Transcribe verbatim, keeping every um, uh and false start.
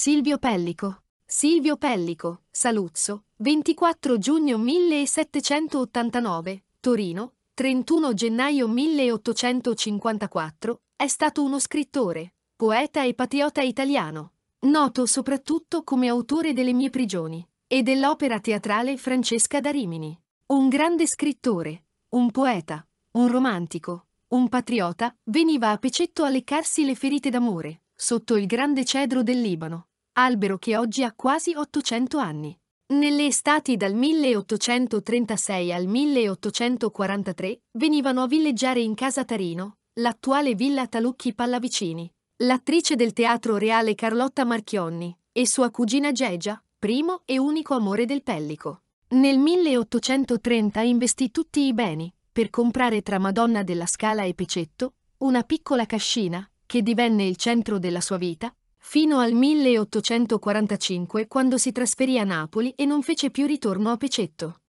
Silvio Pellico. Silvio Pellico, Saluzzo, ventiquattro giugno millesettecentottantanove, Torino, trentuno gennaio milleottocentocinquantaquattro, è stato uno scrittore, poeta e patriota italiano, noto soprattutto come autore delle mie prigioni e dell'opera teatrale Francesca da Rimini. Un grande scrittore, un poeta, un romantico, un patriota, veniva a Pecetto a leccarsi le ferite d'amore, sotto il grande cedro del Libano, albero che oggi ha quasi ottocento anni. Nelle estati dal milleottocentotrentasei al milleottocentoquarantatré venivano a villeggiare in casa Tarino, l'attuale Villa Talucchi Pallavicini, l'attrice del Teatro Reale Carlotta Marchionni e sua cugina Gegia, primo e unico amore del Pellico. Nel milleottocentotrenta investì tutti i beni per comprare tra Madonna della Scala e Pecetto una piccola cascina che divenne il centro della sua vita, fino al milleottocentoquarantacinque quando si trasferì a Napoli e non fece più ritorno a Pecetto.